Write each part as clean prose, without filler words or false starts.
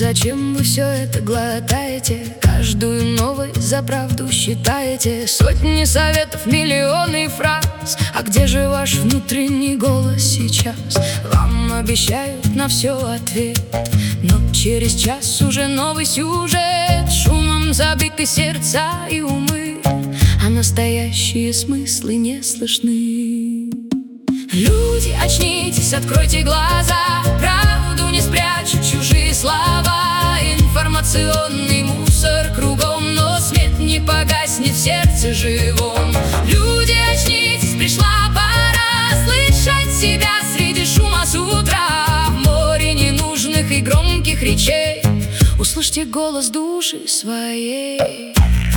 Зачем вы все это глотаете? Каждую новость за правду считаете. Сотни советов, миллионы фраз. А где же ваш внутренний голос сейчас? Вам обещают на все ответ, но через час уже новый сюжет. Шумом забиты сердца и умы, а настоящие смыслы не слышны. Люди, очнитесь, откройте глаза. Правду не спрячут чужие слова. Информационный мусор кругом, но свет не погаснет в сердце живом. Люди, очнитесь, пришла пора слышать себя среди шума с утра. В море ненужных и громких речей услышьте голос души своей.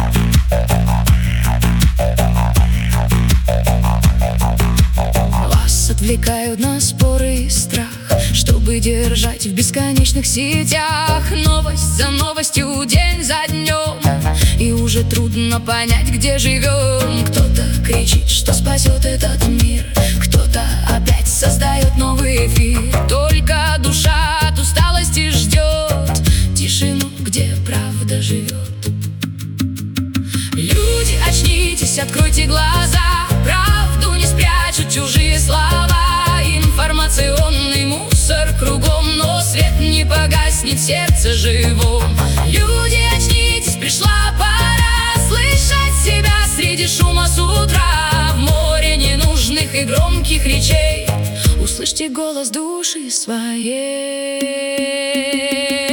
Отвлекают на споры и страх, чтобы держать в бесконечных сетях. Новость за новостью, день за днем, и уже трудно понять, где живем. Кто-то кричит, что спасет этот мир, кто-то опять создает новый эфир. Только душа от усталости ждет тишину, где правда живет. Люди, очнитесь, откройте глаза. Правду не спрячут чужие слова. Информационный мусор кругом, но свет не погаснет в сердце живом. Люди, очнитесь, пришла пора слышать себя среди шума с утра. В море ненужных и громких речей услышьте голос души своей.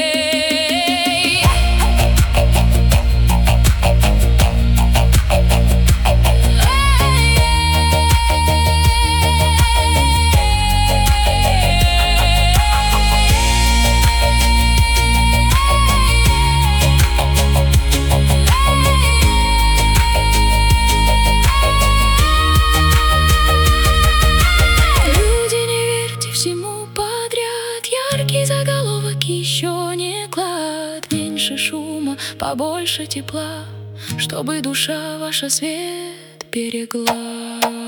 Яркий заголовок еще не клад. Меньше шума, побольше тепла, чтобы душа ваша свет берегла.